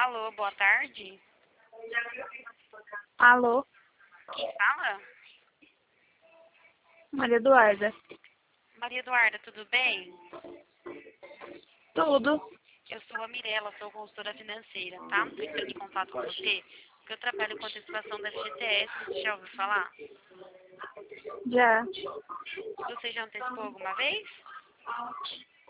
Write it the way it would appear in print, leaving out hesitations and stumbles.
Alô, boa tarde. Alô, Quem fala? Maria Eduarda. Maria Eduarda, tudo bem? Tudo. Eu sou a Mirella, sou consultora financeira, tá? Estou entrando em contato com você porque eu trabalho com antecipação da FGTS, você já ouviu falar? Já. Você já antecipou alguma vez?